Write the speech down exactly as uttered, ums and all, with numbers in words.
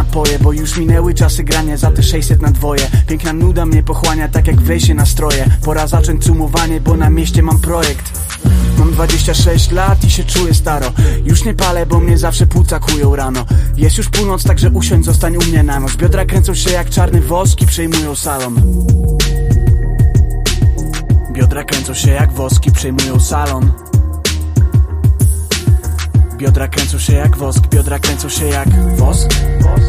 napoje, bo już minęły czasy grania za te sześćset na dwoje. Piękna nuda mnie pochłania, tak jak wejście na stroje. Pora zacząć cumowanie, bo na mieście mam projekt. Mam dwadzieścia sześć lat i się czuję staro. Już nie palę, bo mnie zawsze płuca kują rano. Jest już północ, także usiądź, zostań u mnie na noc. Biodra kręcą się jak czarny wosk i przejmują salon. Biodra kręcą się jak woski, przejmują salon. Biodra kręcą się jak wosk, biodra kręcą się jak wosk.